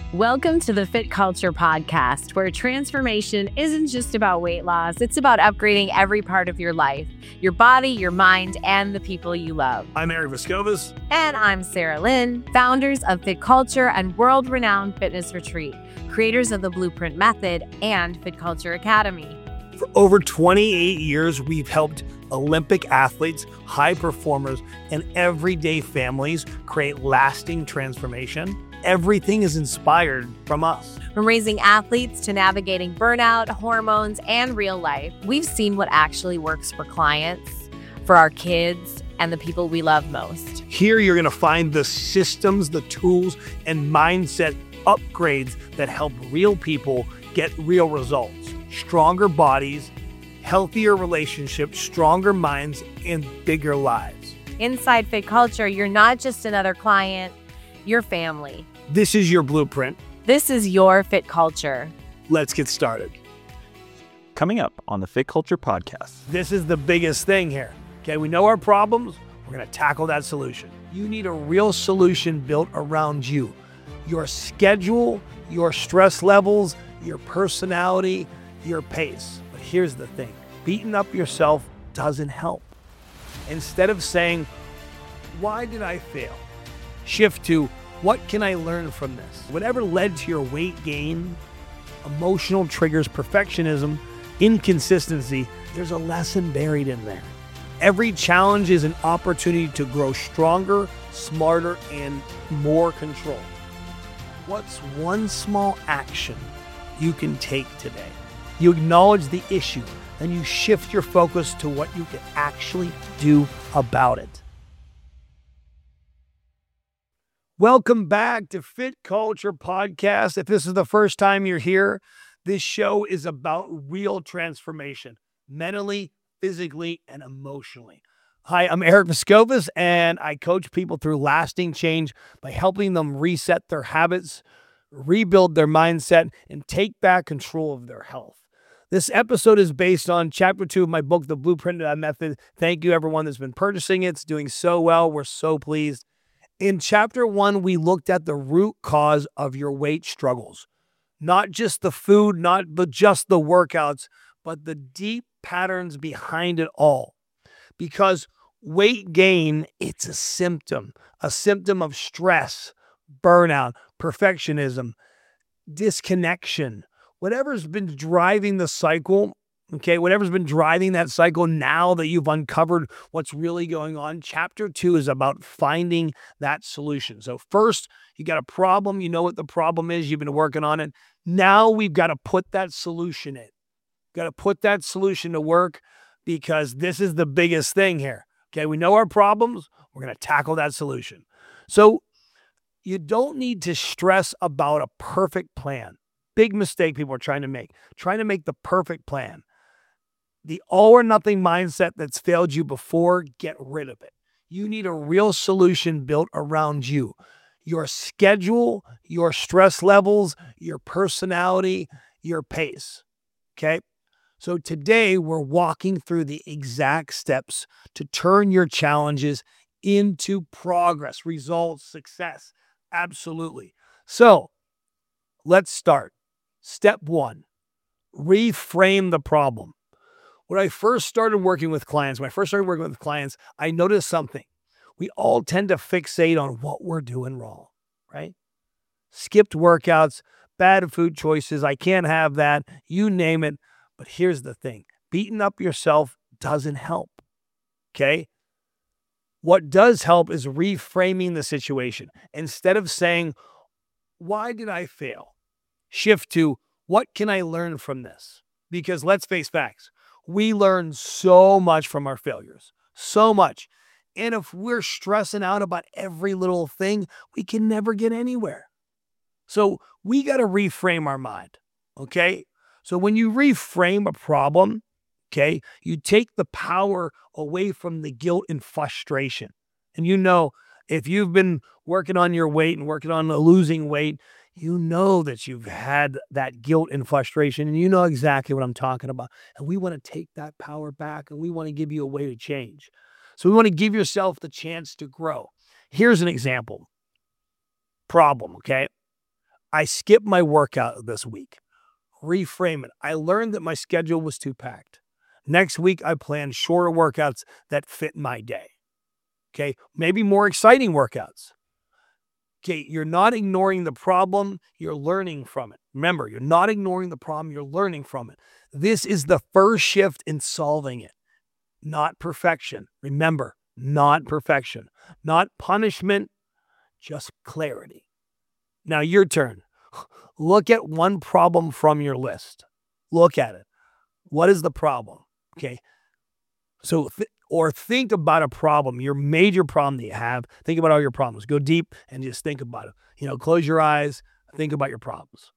Welcome to the Fit Culture Podcast, where transformation isn't just about weight loss, it's about upgrading every part of your life, your body, your mind, and the people you love. I'm Eric Vescovis. And I'm Sarah Lynn, founders of Fit Culture and world-renowned fitness retreat, creators of the Blueprint Method and Fit Culture Academy. For over 28 years, we've helped Olympic athletes, high performers, and everyday families create lasting transformation. Everything is inspired from us. From raising athletes to navigating burnout, hormones, and real life, we've seen what actually works for clients, for our kids, and the people we love most. Here, you're going to find the systems, the tools, and mindset upgrades that help real people get real results. Stronger bodies, healthier relationships, stronger minds, and bigger lives. Inside Fit Culture, you're not just another client, you're family. This is your blueprint. This is your Fit Culture. Let's get started. Coming up on the Fit Culture Podcast. This is the biggest thing here. Okay, we know our problems. We're going to tackle that solution. You need a real solution built around you. Your schedule, your stress levels, your personality, your pace. But here's the thing. Beating up yourself doesn't help. Instead of saying, why did I fail? Shift to, what can I learn from this? Whatever led to your weight gain, emotional triggers, perfectionism, inconsistency, there's a lesson buried in there. Every challenge is an opportunity to grow stronger, smarter, and more control. What's one small action you can take today? You acknowledge the issue, and you shift your focus to what you can actually do about it. Welcome back to Fit Culture Podcast. If this is the first time you're here, this show is about real transformation, mentally, physically, and emotionally. Hi, I'm Eric Vescovis, and I coach people through lasting change by helping them reset their habits, rebuild their mindset, and take back control of their health. This episode is based on Chapter 2 of my book, The Blueprint Method. Thank you, everyone that's been purchasing it. It's doing so well. We're so pleased. In Chapter 1, we looked at the root cause of your weight struggles. Not just the food, not just the workouts, but the deep patterns behind it all. Because weight gain, it's a symptom of stress, burnout, perfectionism, disconnection. Whatever's been driving the cycle, whatever's been driving that cycle, now that you've uncovered what's really going on, Chapter 2 is about finding that solution. So first, you got a problem. You know what the problem is. You've been working on it. Now we've got to put that solution in. Got to put that solution to work, because this is the biggest thing here. Okay, we know our problems. We're going to tackle that solution. So you don't need to stress about a perfect plan. Big mistake people are trying to make the perfect plan. The all or nothing mindset that's failed you before, get rid of it. You need a real solution built around you. Your schedule, your stress levels, your personality, your pace. Okay? So today we're walking through the exact steps to turn your challenges into progress, results, success. Absolutely. So let's start. Step 1, reframe the problem. When I first started working with clients, I noticed something. We all tend to fixate on what we're doing wrong, right? Skipped workouts, bad food choices, I can't have that, you name it. But here's the thing. Beating up yourself doesn't help, okay? What does help is reframing the situation. Instead of saying, why did I fail? Shift to, what can I learn from this? Because let's face facts. We learn so much from our failures, so much. And if we're stressing out about every little thing, we can never get anywhere. So we got to reframe our mind, okay? So when you reframe a problem, okay, you take the power away from the guilt and frustration. And you know, if you've been working on your weight and working on losing weight, you know that you've had that guilt and frustration, and you know exactly what I'm talking about. And we want to take that power back, and we want to give you a way to change. So we want to give yourself the chance to grow. Here's an example. Problem, okay? I skipped my workout this week. Reframe it. I learned that my schedule was too packed. Next week, I plan shorter workouts that fit my day. Okay, maybe more exciting workouts. Okay, you're not ignoring the problem, you're learning from it. Remember, you're not ignoring the problem, you're learning from it. This is the first shift in solving it, not perfection. Remember, not perfection, not punishment, just clarity. Now, your turn. Look at one problem from your list. Look at it. What is the problem? Okay. So, think about a problem, your major problem that you have. Think about all your problems. Go deep and just think about it. Close your eyes. Think about your problems.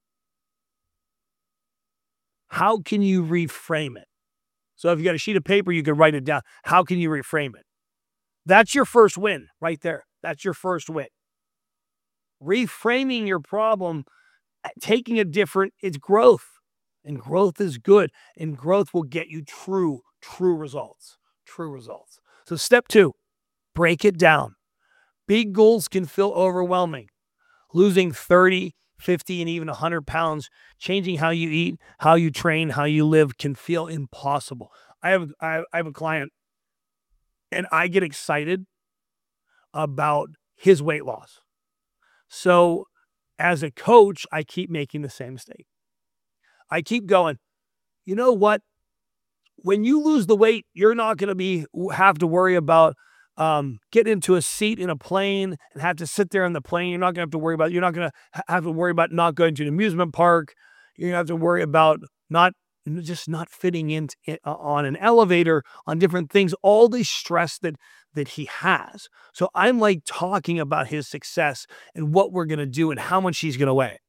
How can you reframe it? So if you got a sheet of paper, you can write it down. How can you reframe it? That's your first win right there. That's your first win. Reframing your problem, taking it's growth. And growth is good. And growth will get you true results. True results. So step 2, break it down. Big goals can feel overwhelming. Losing 30, 50, and even 100 pounds, changing how you eat, how you train, how you live can feel impossible. I have a client, and I get excited about his weight loss. So as a coach, I keep making the same mistake. I keep going, you know what? When you lose the weight, you're not going to have to worry about getting into a seat in a plane and have to sit there in the plane. You're not going to have to worry about not going to an amusement park. You're going to have to worry about not fitting in on an elevator, on different things, all the stress that he has. So I'm like talking about his success and what we're going to do and how much he's going to weigh.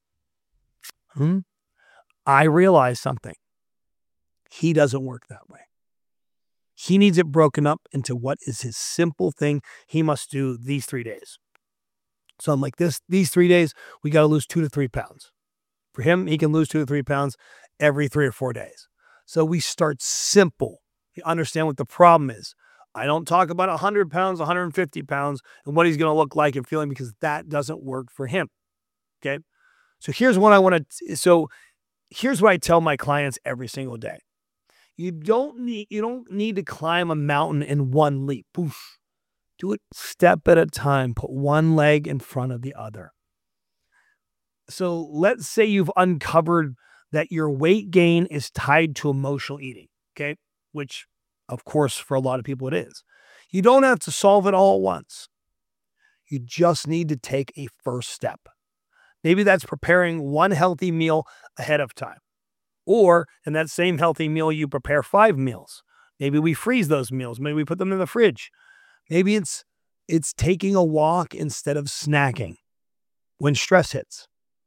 I realize something. He doesn't work that way. He needs it broken up into what is his simple thing he must do these 3 days. So I'm like, these 3 days, we got to lose 2 to 3 pounds. For him, he can lose 2 to 3 pounds every 3 or 4 days. So we start simple. You understand what the problem is. I don't talk about 100 pounds, 150 pounds, and what he's going to look like and feeling, because that doesn't work for him. Okay? So here's what I tell my clients every single day. You don't need to climb a mountain in one leap. Poof. Do it step at a time. Put one leg in front of the other. So let's say you've uncovered that your weight gain is tied to emotional eating, okay? Which, of course, for a lot of people it is. You don't have to solve it all at once. You just need to take a first step. Maybe that's preparing one healthy meal ahead of time. Or in that same healthy meal, you prepare 5 meals. Maybe we freeze those meals. Maybe we put them in the fridge. Maybe it's taking a walk instead of snacking when stress hits.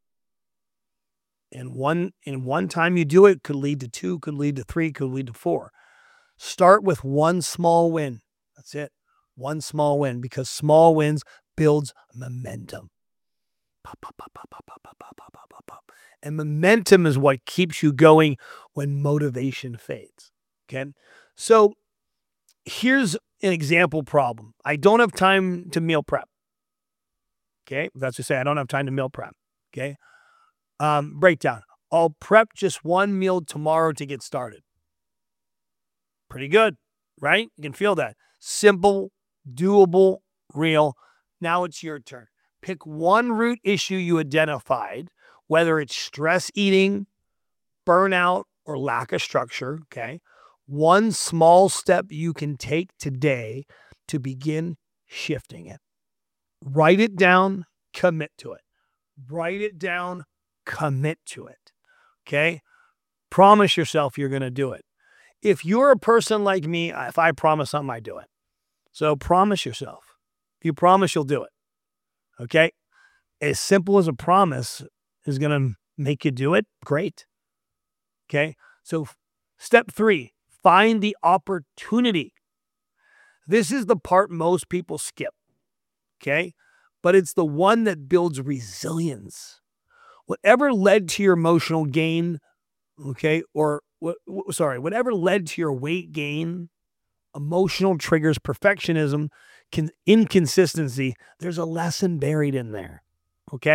And one time you do it could lead to 2, could lead to 3, could lead to 4. Start with one small win. That's it. One small win, because small wins builds momentum. Pop, pop, pop, pop, pop, pop, pop, pop, pop, pop, pop. And momentum is what keeps you going when motivation fades. Okay. So here's an example problem. I don't have time to meal prep. Okay. That's to say, I don't have time to meal prep. Okay. Breakdown. I'll prep just one meal tomorrow to get started. Pretty good, right? You can feel that. Simple, doable, real. Now it's your turn. Pick one root issue you identified, whether it's stress eating, burnout, or lack of structure, okay? One small step you can take today to begin shifting it. Write it down, commit to it. Write it down, commit to it, okay? Promise yourself you're going to do it. If you're a person like me, if I promise something, I do it. So promise yourself. If you promise, you'll do it. Okay? As simple as a promise is going to make you do it, great. Okay? So step 3, find the opportunity. This is the part most people skip. Okay? But it's the one that builds resilience. Whatever led to your emotional gain, okay, whatever led to your weight gain, emotional triggers, perfectionism, inconsistency, there's a lesson buried in there, okay?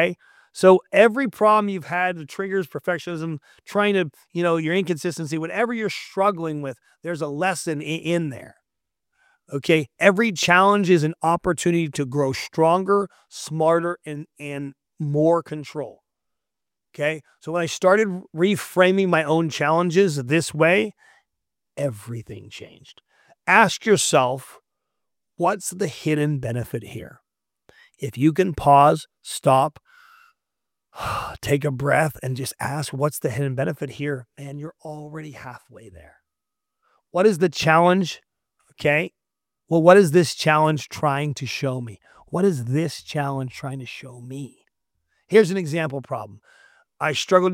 So every problem you've had, the triggers, perfectionism, trying to, your inconsistency, whatever you're struggling with, there's a lesson in there. Okay. Every challenge is an opportunity to grow stronger, smarter, and more control. Okay. So when I started reframing my own challenges this way, everything changed. Ask yourself, what's the hidden benefit here? If you can pause, stop, take a breath, and just ask, what's the hidden benefit here? Man, you're already halfway there. What is the challenge? Okay. Well, what is this challenge trying to show me? What is this challenge trying to show me? Here's an example problem. I struggle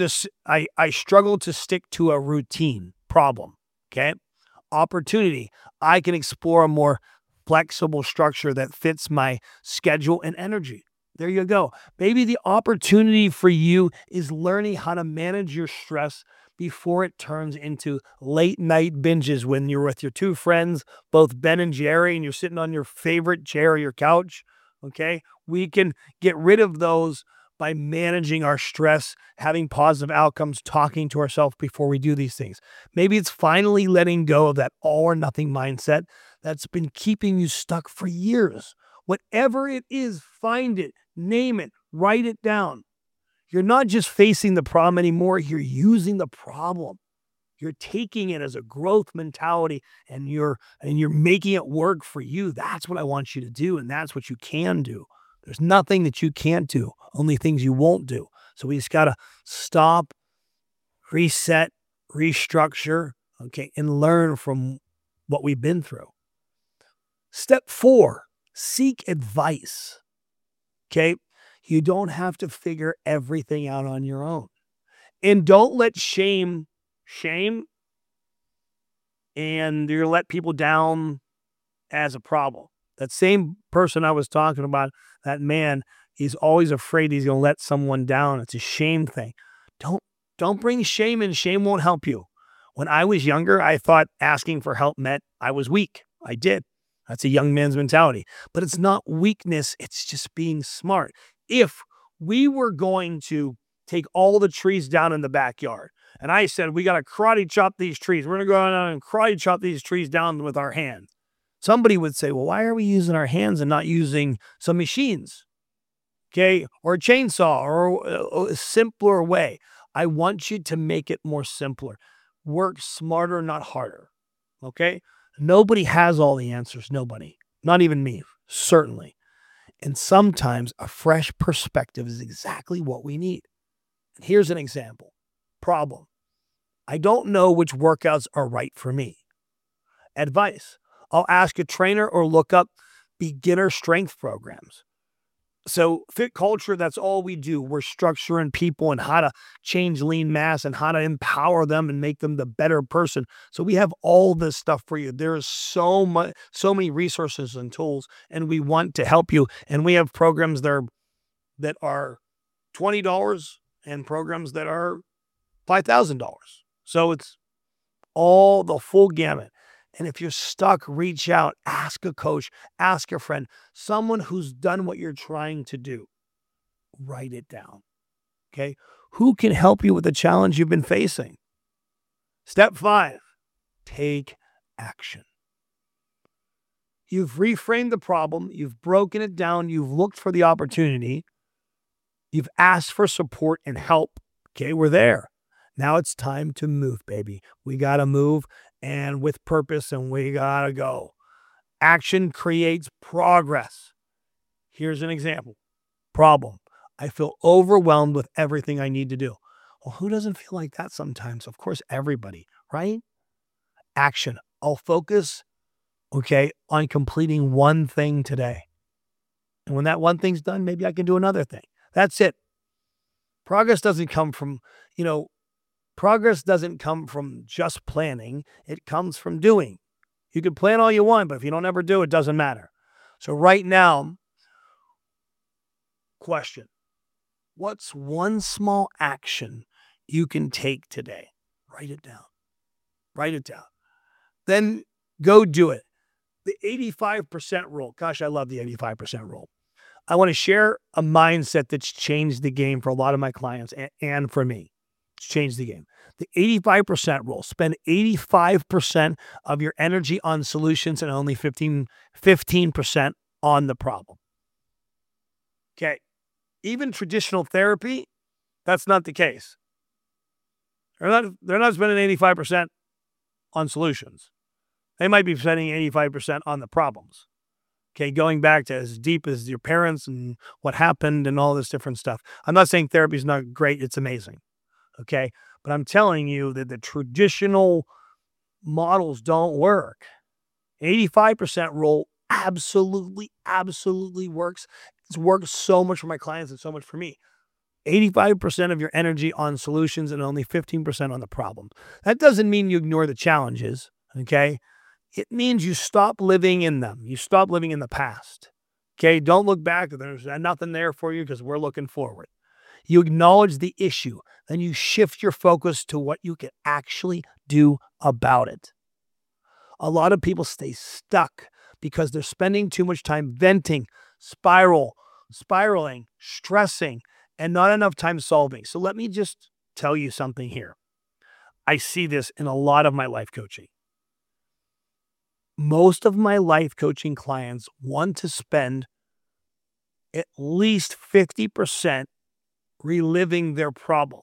to stick to a routine. Problem. Okay. Opportunity. I can explore a more flexible structure that fits my schedule and energy. There you go. Maybe the opportunity for you is learning how to manage your stress before it turns into late night binges when you're with your two friends, both Ben and Jerry, and you're sitting on your favorite chair or your couch. Okay. We can get rid of those by managing our stress, having positive outcomes, talking to ourselves before we do these things. Maybe it's finally letting go of that all or nothing mindset that's been keeping you stuck for years. Whatever it is, find it, name it, write it down. You're not just facing the problem anymore, you're using the problem. You're taking it as a growth mentality and you're making it work for you. That's what I want you to do, and that's what you can do. There's nothing that you can't do, only things you won't do. So we just got to stop, reset, restructure, okay, and learn from what we've been through. Step 4, seek advice. Okay? You don't have to figure everything out on your own. And don't let shame and you're let people down as a problem. That same person I was talking about, that man, he's always afraid he's going to let someone down. It's a shame thing. Don't bring shame in. Shame won't help you. When I was younger, I thought asking for help meant I was weak. I did. That's a young man's mentality. But it's not weakness. It's just being smart. If we were going to take all the trees down in the backyard, and I said, we got to karate chop these trees. We're going to go out and karate chop these trees down with our hands. Somebody would say, well, why are we using our hands and not using some machines? Okay, or a chainsaw, or a simpler way. I want you to make it more simpler. Work smarter, not harder. Okay? Nobody has all the answers. Nobody. Not even me. Certainly. And sometimes a fresh perspective is exactly what we need. Here's an example. Problem. I don't know which workouts are right for me. Advice. I'll ask a trainer or look up beginner strength programs. So Fit Culture, that's all we do. We're structuring people and how to change lean mass and how to empower them and make them the better person. So we have all this stuff for you. There is so many resources and tools, and we want to help you. And we have programs that are $20 and programs that are $5,000. So it's all the full gamut. And if you're stuck, reach out, ask a coach, ask a friend, someone who's done what you're trying to do. Write it down. Okay? Who can help you with the challenge you've been facing? Step 5, take action. You've reframed the problem. You've broken it down. You've looked for the opportunity. You've asked for support and help. Okay, we're there. Now it's time to move, baby. We got to move, and with purpose, and we got to go. Action creates progress. Here's an example. Problem. I feel overwhelmed with everything I need to do. Well, who doesn't feel like that sometimes? Of course, everybody, right? Action. I'll focus, okay, on completing one thing today. And when that one thing's done, maybe I can do another thing. That's it. Progress doesn't come from, progress doesn't come from just planning. It comes from doing. You can plan all you want, but if you don't ever do, it doesn't matter. So right now, question. What's one small action you can take today? Write it down. Write it down. Then go do it. The 85% rule. Gosh, I love the 85% rule. I want to share a mindset that's changed the game for a lot of my clients and for me. It's changed the game. The 85% rule. Spend 85% of your energy on solutions and only 15% on the problem. Okay. Even traditional therapy, that's not the case. They're not spending 85% on solutions. They might be spending 85% on the problems. Okay, going back to as deep as your parents and what happened and all this different stuff. I'm not saying therapy is not great. It's amazing. Okay, but I'm telling you that the traditional models don't work. 85% rule absolutely works. It's worked so much for my clients and so much for me. 85% of your energy on solutions and only 15% on the problem. That doesn't mean you ignore the challenges, okay? It means you stop living in them. You stop living in the past, okay? Don't look back. There's nothing there for you because we're looking forward. You acknowledge the issue. Then you shift your focus to what you can actually do about it. A lot of people stay stuck because they're spending too much time venting, spiraling, stressing, and not enough time solving. So let me just tell you something here. I see this in a lot of my life coaching. Most of my life coaching clients want to spend at least 50% reliving their problem,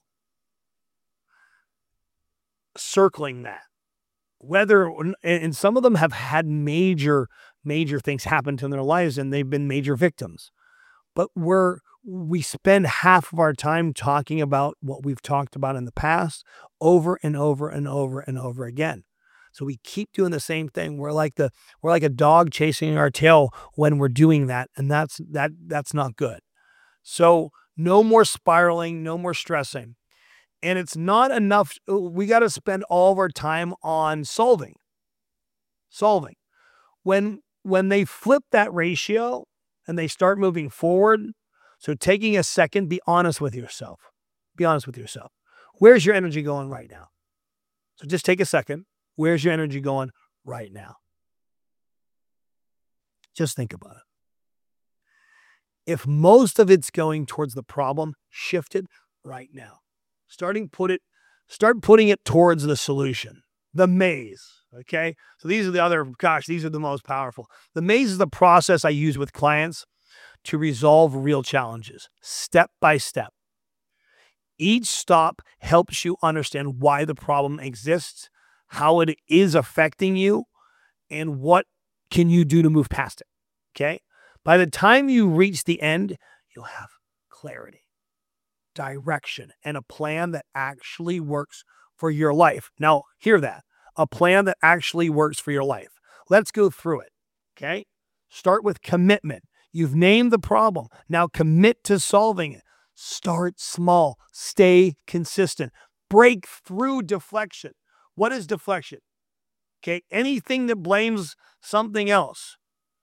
circling that. And some of them have had major things happen to them in their lives and they've been major victims. But we spend half of our time talking about what we've talked about in the past over and over again. So we keep doing the same thing. We're like a dog chasing our tail when we're doing that, and that's not good. So no more spiraling, no more stressing. And it's not enough. We got to spend all of our time on solving. When they flip that ratio and they start moving forward, so taking a second, be honest with yourself. Where's your energy going right now? So just take a second. Where's your energy going right now? Just think about it. If most of it's going towards the problem, shift it right now. Start putting it towards the solution, the maze. Okay. So these are the most powerful. The maze is the process I use with clients to resolve real challenges, step by step. Each stop helps you understand why the problem exists, how it is affecting you, and what can you do to move past it, okay? By the time you reach the end, you'll have clarity, direction, and a plan that actually works for your life. Now, hear that. A plan that actually works for your life. Let's go through it, okay? Start with commitment. You've named the problem. Now commit to solving it. Start small. Stay consistent. Break through deflection. What is deflection? Okay, anything that blames something else.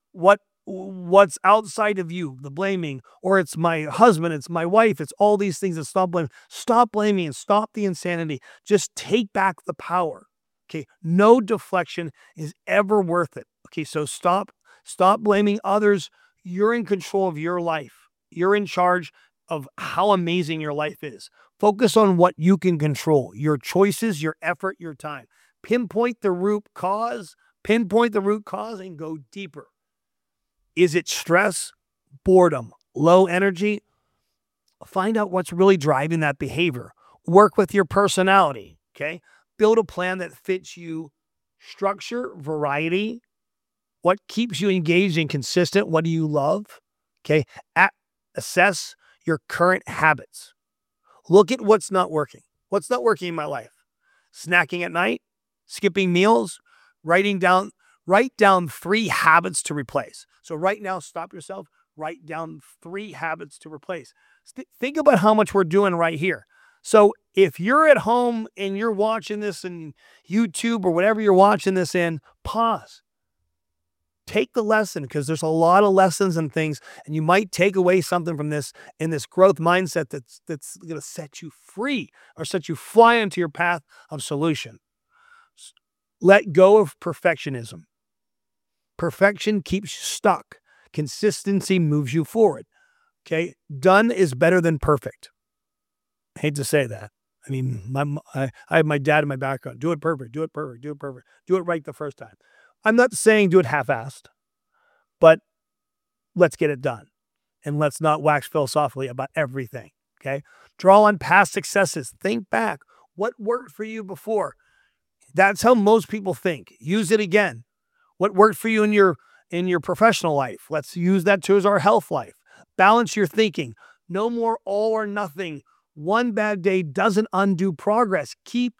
What's outside of you, the blaming, or it's my husband, it's my wife, it's all these things that stop blaming. Stop blaming and stop the insanity. Just take back the power. Okay, no deflection is ever worth it. Okay, so stop blaming others. You're in control of your life. You're in charge of how amazing your life is. Focus on what you can control, your choices, your effort, your time. Pinpoint the root cause and go deeper. Is it stress, boredom, low energy? Find out what's really driving that behavior. Work with your personality, okay? Build a plan that fits you. Structure, variety. What keeps you engaged and consistent? What do you love? Okay. Assess your current habits. Look at what's not working. What's not working in my life? Snacking at night, skipping meals, write down 3 habits to replace. So right now, stop yourself, write down 3 habits to replace. Think about how much we're doing right here. So if you're at home and you're watching this in YouTube or whatever you're watching this in, pause. Take the lesson, because there's a lot of lessons and things, and you might take away something from this in this growth mindset that's going to set you free or set you fly into your path of solution. Let go of perfectionism. Perfection keeps you stuck. Consistency moves you forward. Okay. Done is better than perfect. I hate to say that. I mean, I have my dad in my background. Do it perfect, do it perfect, do it perfect. Do it right the first time. I'm not saying do it half-assed, but let's get it done. And let's not wax philosophically about everything. Okay. Draw on past successes. Think back. What worked for you before? That's how most people think. Use it again. What worked for you in your professional life? Let's use that towards our health life. Balance your thinking. No more all or nothing. One bad day doesn't undo progress. Keep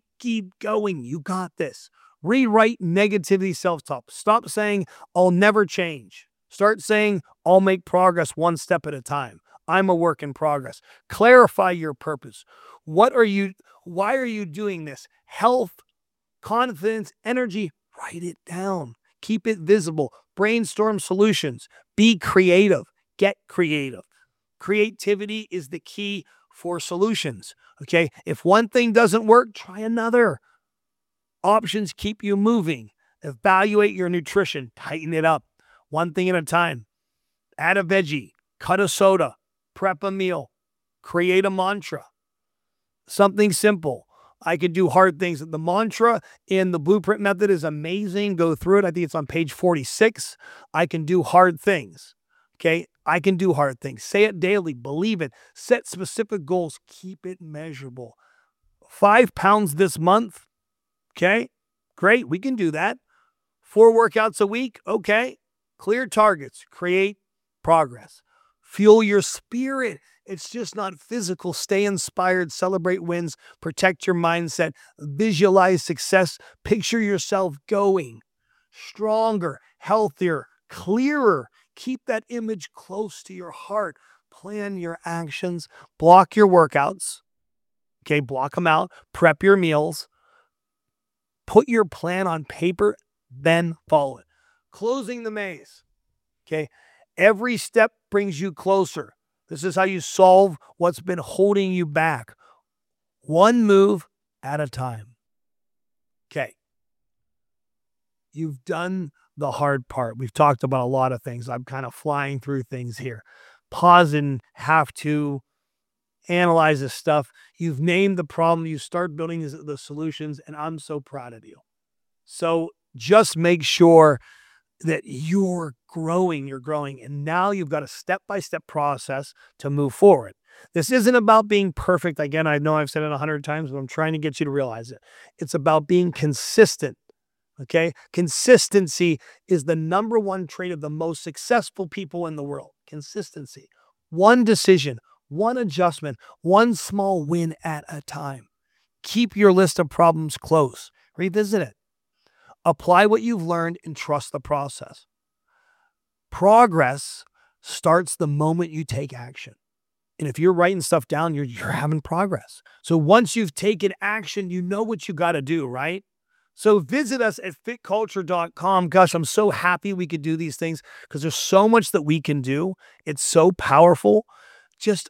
going. You got this. Rewrite negativity self-talk. Stop saying, I'll never change. Start saying, I'll make progress one step at a time. I'm a work in progress. Clarify your purpose. Why are you doing this? Health, confidence, energy, write it down. Keep it visible. Brainstorm solutions. Be creative. Get creative. Creativity is the key for solutions. Okay. If one thing doesn't work, try another. Options keep you moving. Evaluate your nutrition. Tighten it up. One thing at a time. Add a veggie. Cut a soda. Prep a meal. Create a mantra. Something simple. I could do hard things. The mantra in the Blueprint Method is amazing. Go through it. I think it's on page 46. I can do hard things. Okay. I can do hard things. Say it daily. Believe it. Set specific goals. Keep it measurable. 5 pounds this month. Okay. Great. We can do that. 4 workouts a week. Okay. Clear targets. Create progress. Fuel your spirit. It's just not physical. Stay inspired. Celebrate wins. Protect your mindset. Visualize success. Picture yourself going stronger, healthier, clearer. Keep that image close to your heart. Plan your actions. Block your workouts. Okay, block them out. Prep your meals. Put your plan on paper, then follow it. Closing the maze. Okay, every step brings you closer. This is how you solve what's been holding you back. One move at a time. Okay. You've done the hard part. We've talked about a lot of things. I'm kind of flying through things here. Pause and have to analyze this stuff. You've named the problem. You start building the solutions, and I'm so proud of you. So just make sure that you're growing, and now you've got a step-by-step process to move forward. This isn't about being perfect. Again, I know I've said it 100 times, but I'm trying to get you to realize it. It's about being consistent, okay? Consistency is the #1 trait of the most successful people in the world. Consistency. One decision, one adjustment, one small win at a time. Keep your list of problems close. Revisit it. Apply what you've learned and trust the process. Progress starts the moment you take action. And if you're writing stuff down, you're having progress. So once you've taken action, you know what you got to do, right? So visit us at fitculture.com. Gosh, I'm so happy we could do these things because there's so much that we can do. It's so powerful. Just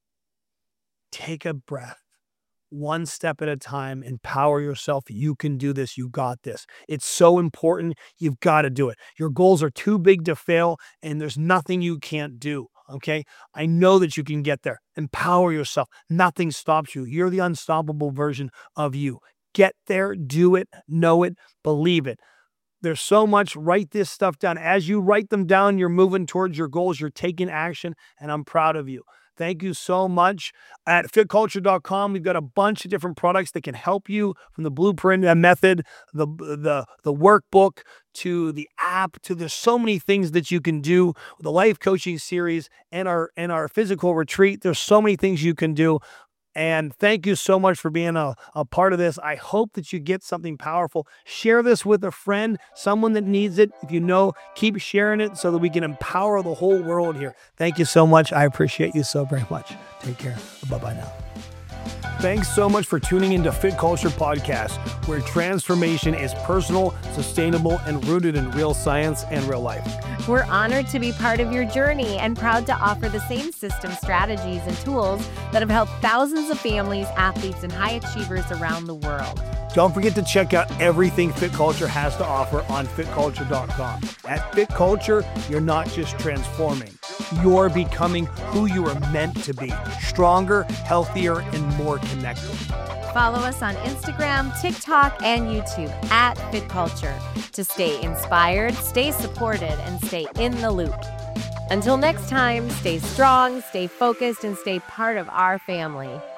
take a breath. One step at a time, empower yourself. You can do this. You got this. It's so important. You've got to do it. Your goals are too big to fail, and there's nothing you can't do. Okay. I know that you can get there. Empower yourself. Nothing stops you. You're the unstoppable version of you. Get there, do it, know it, believe it. There's so much. Write this stuff down. As you write them down, you're moving towards your goals. You're taking action, and I'm proud of you. Thank you so much. At fitculture.com, we've got a bunch of different products that can help you, from the Blueprint Method, the workbook, to the app, to there's so many things that you can do. The life coaching series and our physical retreat. There's so many things you can do. And thank you so much for being a part of this. I hope that you get something powerful. Share this with a friend, someone that needs it. If you know, keep sharing it so that we can empower the whole world here. Thank you so much. I appreciate you so very much. Take care. Bye-bye now. Thanks so much for tuning into Fit Culture Podcast, where transformation is personal, sustainable, and rooted in real science and real life. We're honored to be part of your journey and proud to offer the same system, strategies, and tools that have helped thousands of families, athletes, and high achievers around the world. Don't forget to check out everything Fit Culture has to offer on fitculture.com. At Fit Culture, you're not just transforming. You're becoming who you are meant to be. Stronger, healthier, and more connected. Follow us on Instagram, TikTok, and YouTube at Fit Culture to stay inspired, stay supported, and stay in the loop. Until next time, stay strong, stay focused, and stay part of our family.